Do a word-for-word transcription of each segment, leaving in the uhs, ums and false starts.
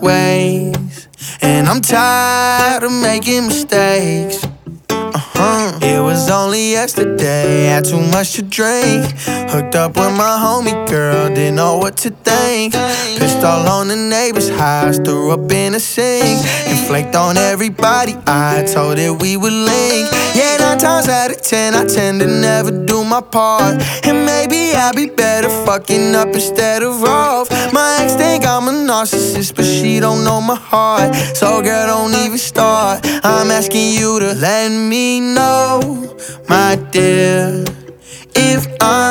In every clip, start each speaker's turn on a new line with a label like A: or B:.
A: ways, and I'm tired of making mistakes. Uh-huh. It was only yesterday, had too much to drink. Hooked up with my homie girl, didn't know what to think. Pissed all on the neighbor's house, threw up in a sink. And flaked on everybody, I told it we would link. Yeah, nine times out of ten, I tend to never do my part. And maybe I'll be better fucking up instead of off. My ex think I'm a narcissist, but she don't know my heart. So girl, don't even start. I'm asking you to let me know, my dear, if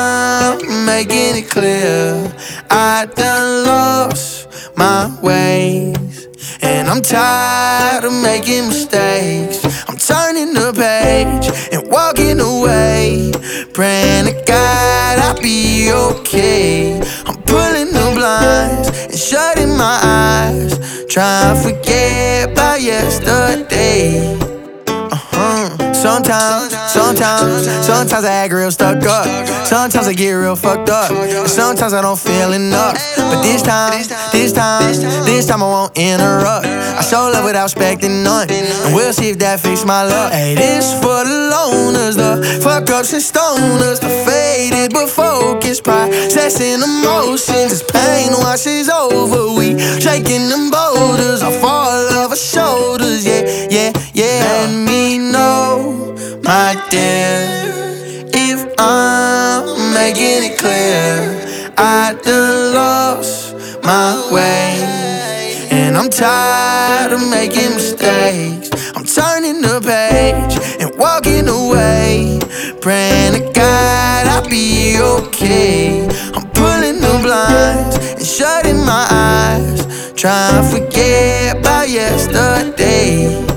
A: I'm making it clear. I done lost my ways, and I'm tired of making mistakes. I'm turning the page and walking away, praying to God I'll be okay. I'm pulling the blinds and shutting my eyes, trying to forget about yesterday. Uh-huh. Sometimes, sometimes, sometimes I act real stuck up. Sometimes I get real fucked up, and sometimes I don't feel enough. But this time, this time, this time I won't interrupt. I show love without expecting none, and we'll see if that fixes my luck. Hey, this for the loners, the fuck ups and stoners, the faded but focused, processing emotions. As pain washes over, we shaking them boulders off all of our shoulders. Yeah, yeah, yeah. Let me know, my dear, if I'm making it clear. I done lost my way, and I'm tired of making mistakes. I'm turning the page and walking away, praying to God I'll be okay. I'm pulling the blinds and shutting my eyes, trying to forget about yesterday.